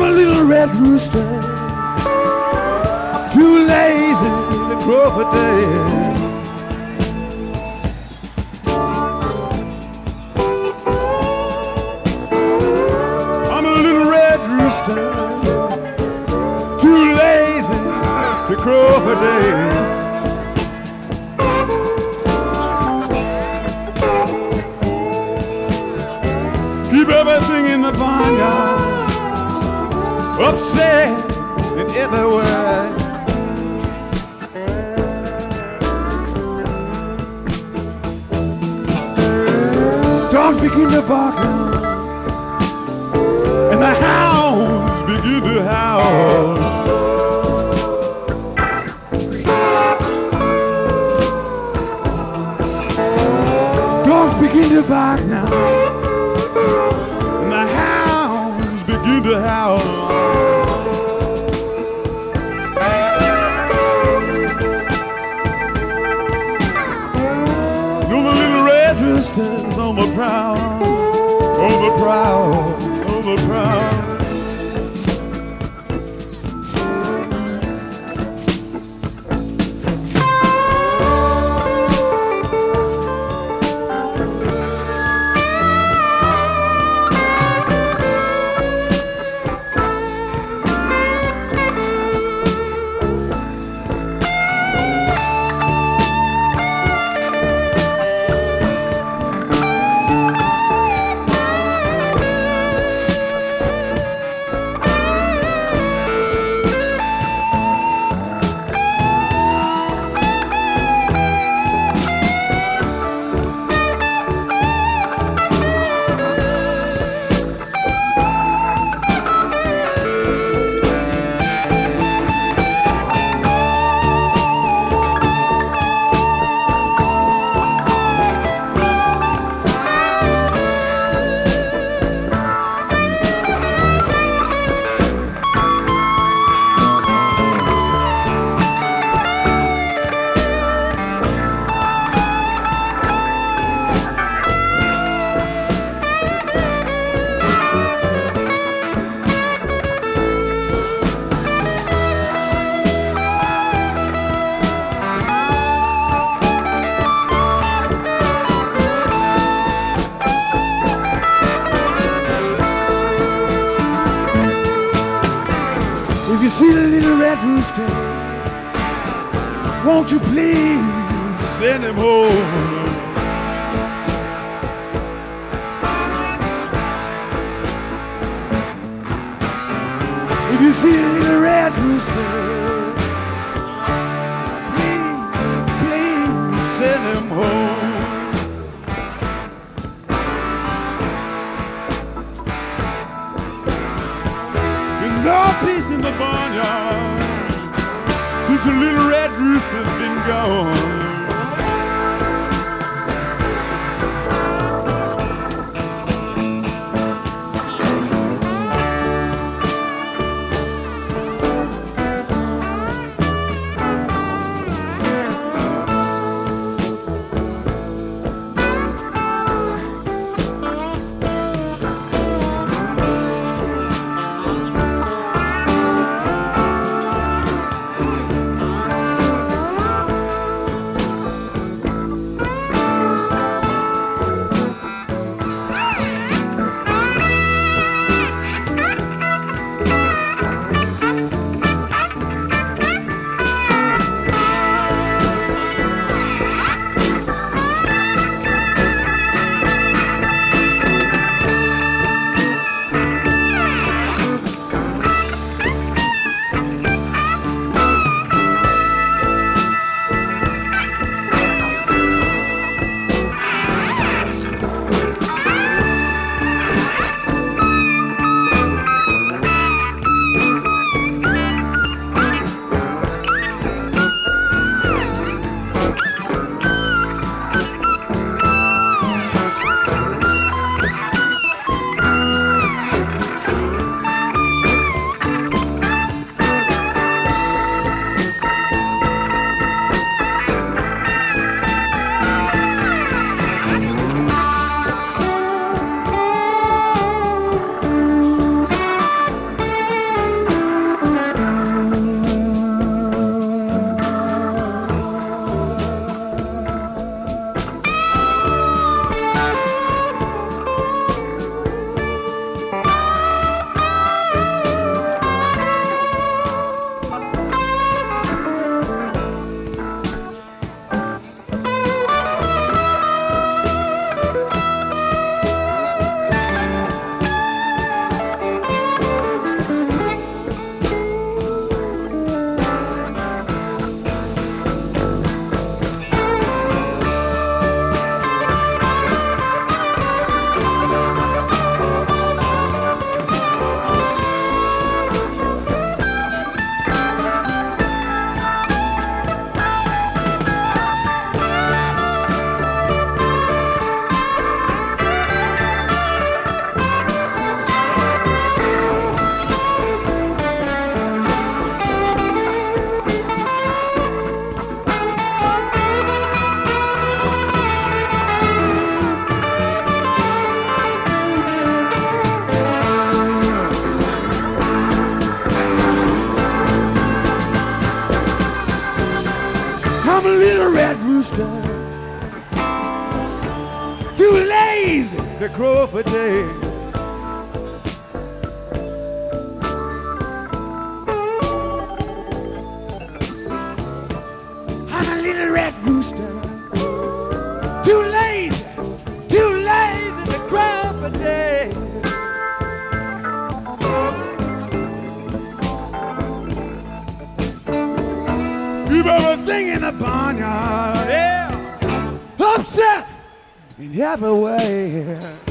a little red rooster, too lazy to crow for day. I'm a little red rooster, too lazy to crow for day. Keep everything in the barnyard upset in every word. Dogs begin to bark now, and the hounds begin to howl. Dogs begin to bark now, and the hounds begin to howl. No, the little red roosters on the prowl, on the prowl, on the prowl. If you see the little red rooster, won't you please send him home? If you see the little red rooster, please send him home. No peace in the barnyard since the little red rooster's been gone. rooster, too lazy to crow for day. I'm a little red rooster, too lazy to crow for day. You've everything in the barnyard, yeah, upset in every way.